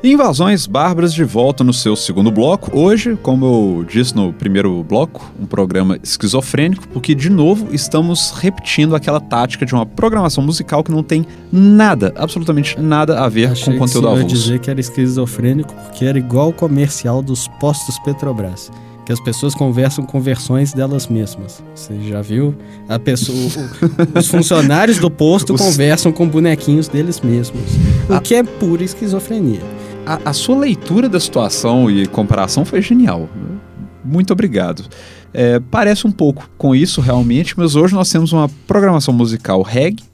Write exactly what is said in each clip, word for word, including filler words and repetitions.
Invasões Bárbaras de volta no seu segundo bloco. Hoje, como eu disse no primeiro bloco, um programa esquizofrênico, porque, de novo, estamos repetindo aquela tática de uma programação musical que não tem nada, absolutamente nada a ver Achei com conteúdo avulso. avulso. Eu ia dizer que era esquizofrênico porque era igual o comercial dos postos Petrobras, que as pessoas conversam com versões delas mesmas. Você já viu? A pessoa, o, os funcionários do posto os... conversam com bonequinhos deles mesmos, o a... que é pura esquizofrenia. A, a sua leitura da situação e comparação foi genial. Muito obrigado. É, parece um pouco com isso realmente, mas hoje nós temos uma programação musical reggae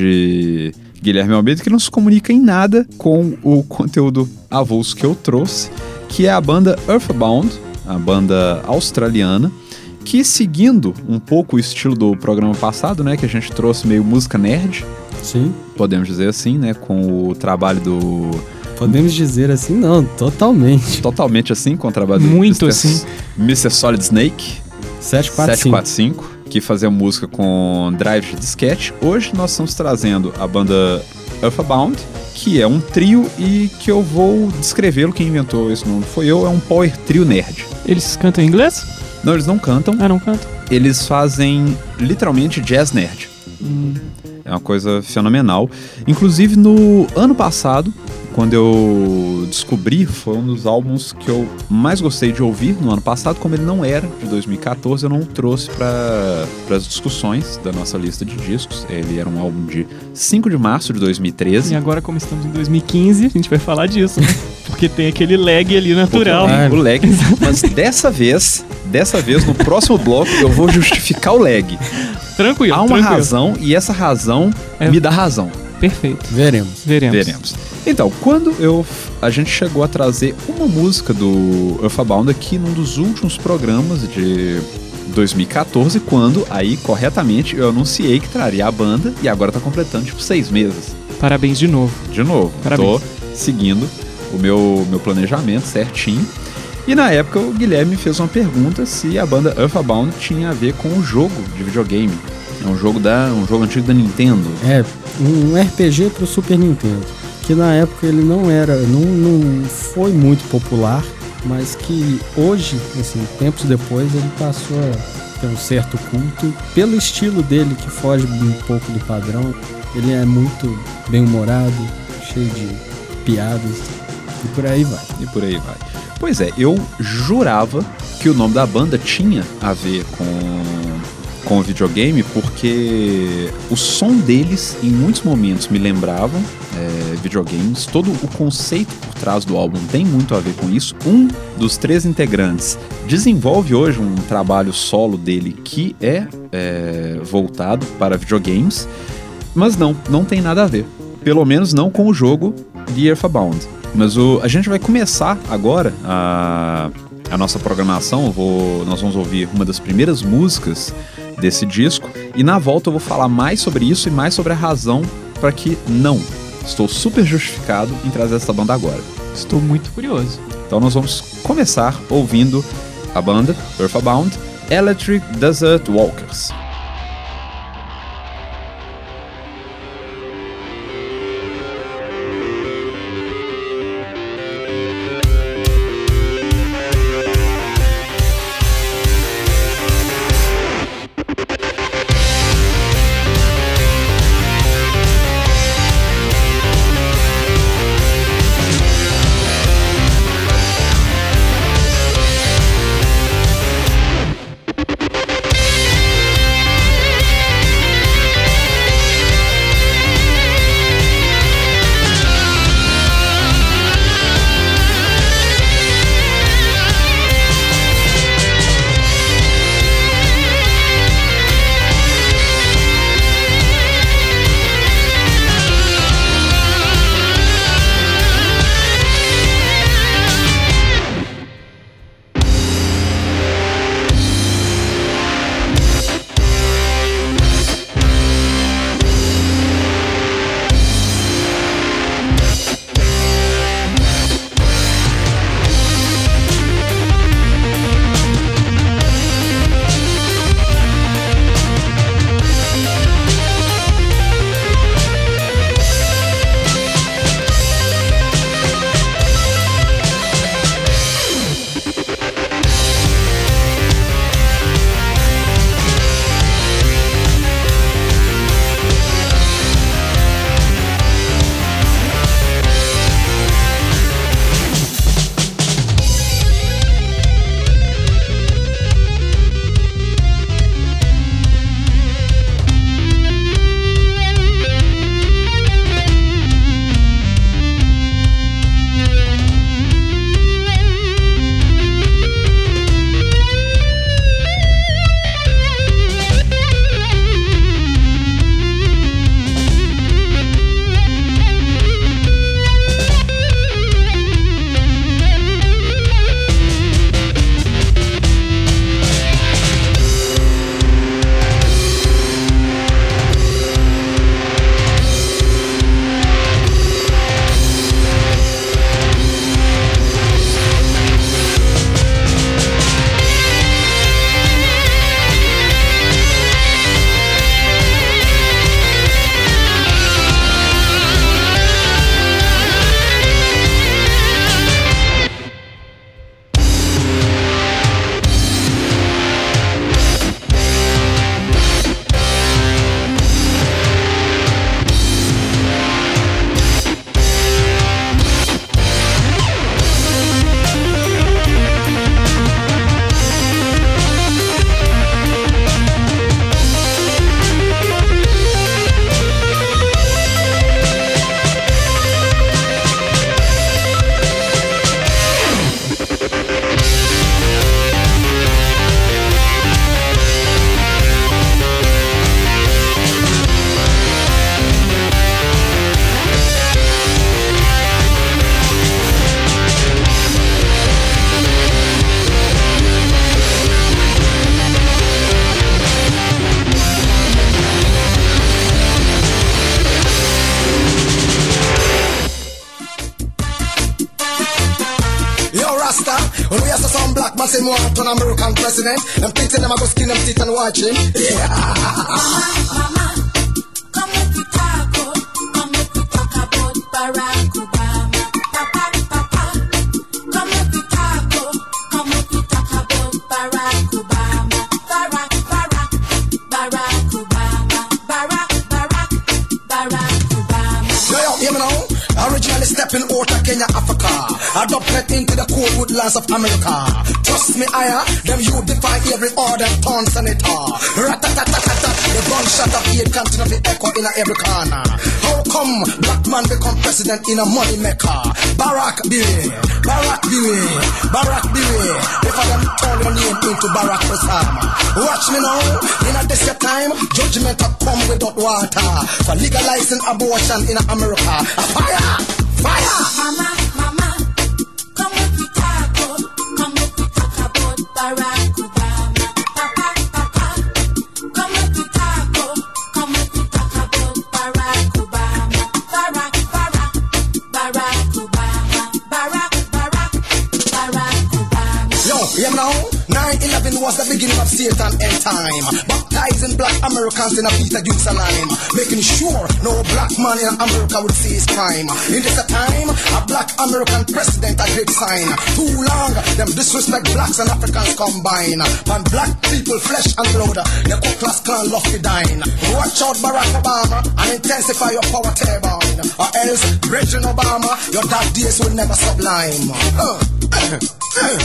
de Guilherme Almeida que não se comunica em nada com o conteúdo avulso que eu trouxe, que é a banda Earthbound, a banda australiana, que, seguindo um pouco o estilo do programa passado, né, que a gente trouxe meio música nerd, sim, podemos dizer assim, né, com o trabalho do... Podemos dizer assim, não, totalmente. Totalmente assim, com o trabalho do Muito assim. mister Solid Snake, sete quatro cinco. sete quatro cinco, que fazia música com drive de disquete. Hoje nós estamos trazendo a banda Earthbound, que é um trio e que eu vou descrevê-lo. Quem inventou esse nome foi eu, é um power trio nerd. Eles cantam em inglês? Não, eles não cantam. Ah, não cantam? Eles fazem literalmente jazz nerd. Hum. É uma coisa fenomenal. Inclusive, no ano passado, quando eu descobri, foi um dos álbuns que eu mais gostei de ouvir no ano passado. Como ele não era de dois mil e catorze, eu não o trouxe para as discussões da nossa lista de discos. Ele era um álbum de cinco de março de dois mil e treze. E agora, como estamos em dois mil e quinze, a gente vai falar disso, né? Porque tem aquele lag ali natural. Ah, o lag. Mas dessa vez, dessa vez, no próximo bloco, eu vou justificar o lag. Tranquilo, Há uma tranquilo. razão e essa razão é... me dá razão. Perfeito. Veremos. Veremos. Veremos. Então, quando eu, a gente chegou a trazer uma música do Earthbound aqui num dos últimos programas de dois mil e catorze, quando, aí, corretamente, eu anunciei que traria a banda e agora tá completando, tipo, seis meses. Parabéns de novo. De novo. Parabéns. Tô seguindo o meu, meu planejamento certinho. E na época o Guilherme fez uma pergunta se a banda Earthbound tinha a ver com o jogo de videogame. É um jogo, da, um jogo antigo da Nintendo. É, um R P G pro Super Nintendo. Que na época ele não era, não, não foi muito popular, mas que hoje, assim, tempos depois, ele passou a ter um certo culto. Pelo estilo dele, que foge um pouco do padrão, ele é muito bem-humorado, cheio de piadas, e por aí vai. E por aí vai. Pois é, eu jurava que o nome da banda tinha a ver com, com o videogame, porque o som deles, em muitos momentos, me lembravam é, videogames. Todo o conceito por trás do álbum tem muito a ver com isso. Um dos três integrantes desenvolve hoje um trabalho solo dele que é, é voltado para videogames, mas não, não tem nada a ver. Pelo menos não com o jogo de Earthbound. Mas o, a gente vai começar agora a, a nossa programação. Eu vou, nós vamos ouvir uma das primeiras músicas desse disco. E na volta eu vou falar mais sobre isso e mais sobre a razão para que não. Estou super justificado em trazer essa banda agora. Estou muito curioso. Então nós vamos começar ouvindo a banda Earthbound, Electric Desert Walkers. We'll be right back. Man say more to an American president. Them think them a go skin them teeth and watch him. Yeah. Mama, mama, come make we talk, oh. Come make we talk about Barack Obama. Papa, papa, come make we talk, oh. Come make we talk about Barack Obama. Barack, Barack, Barack Obama. Barack, Barack, Barack Obama. Yo, yo, hear me now? Originally stepping out of Kenya, Africa. Adopted into the cold woodlands of America. Trust me, I, them you defy every order, torn senator. Rat-a-tat-tat-tat, the gunshot of hate continue to echo in every corner. How come black man become president in a money maker? Barack beware, Barack beware, Barack beware. If I don't turn your name into Barack Osama. Watch me now, in a this time, judgment will come without water. For legalizing abortion in America. Fire! Fire! Mama, mama, come make we talk, oh. Come make we talk about Barack Obama. Papa, papa, come make we talk, oh. Come make we talk about Barack Obama. Barack, Barack, Barack Obama. Barack, Barack, Barack Obama. Yo, hear me now? nine eleven was the beginning of Satan end time. Baptizing black Americans in a Peter Jerusalem, making sure no black man in America would see his crime. In this time, a black American president a great sign. Too long, them disrespect blacks and Africans combine. And black people, flesh and blood, the Ku Klux Klan love to dine. Watch out Barack Obama and intensify your power turbine, or else, President Obama, your dark days will never sublime. Uh, uh, uh,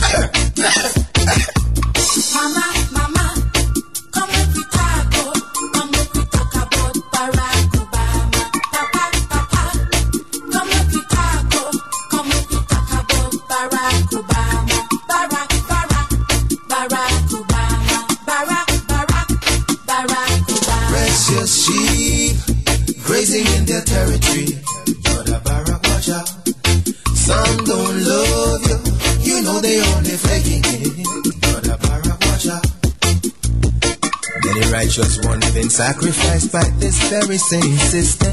Mama, mama, come make we talk, oh. Come make we talk about Barack Obama. Papa, papa, come make we talk, oh. Come make we talk about Barack Obama. Barack, Barack, Barack Obama. Barack, Barack, Barack Obama. Precious sheep grazing in their territory. You're the Barack, watch out. Some don't love you, you know they only faking it. You're the Barack, watch out. Many righteous ones been sacrificed by this very same system.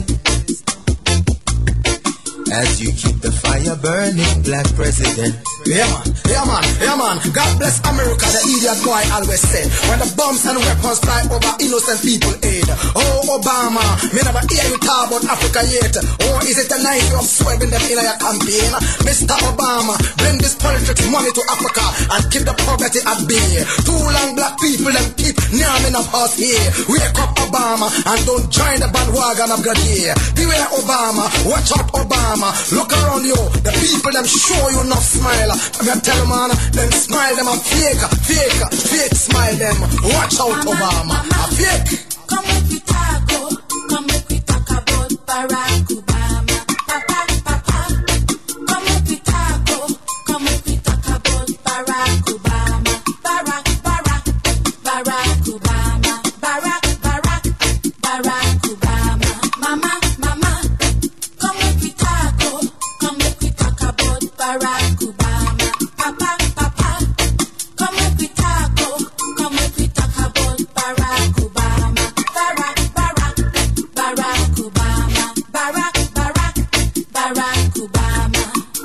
As you keep the fire burning, black president. Yeah man, yeah man, yeah man. God bless America, the idiot boy always said. When the bombs and weapons fly over innocent people aid. Oh Obama, me never hear you talk about Africa yet. Or is it the night you have swerving them in your campaign? Mister Obama, bring this politics money to Africa and keep the poverty at bay. Too long black people them keep naming of us here. Wake up Obama and don't join the bandwagon of Grenadier. Beware Obama, watch out Obama. Look around you, the people them show you enough smile. I'm gonna tell them man, them smile them a fake, fake, fake smile them. Watch out Obama, a fake. Come make we talk, oh. Come make we talk about Barack Obama. Papa, papa, come make we talk, oh. Come make we talk about Barack Obama. Barack, Barack, Barack Obama. Barack, Barack, Barack Obama. Mama, mama, come make we talk, oh. Come make we talk about Barack Obama. Papa, papa, come make we talk, oh. Come make we talk about Barack Obama. Barack, Barack, Barack Obama. Barack, Barack, Barack Obama.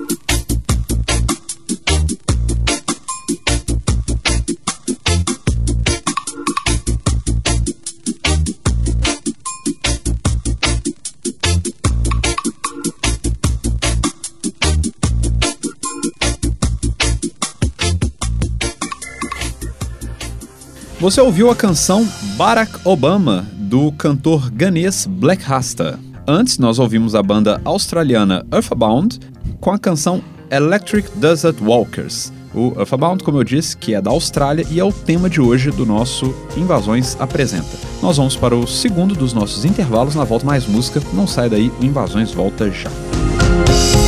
Você ouviu a canção Barack Obama, do cantor ganês Black Rasta. Antes, nós ouvimos a banda australiana Earthbound com a canção Electric Desert Walkers. O Earthbound, como eu disse, que é da Austrália e é o tema de hoje do nosso Invasões Apresenta. Nós vamos para o segundo dos nossos intervalos, na volta mais música. Não sai daí, o Invasões volta já.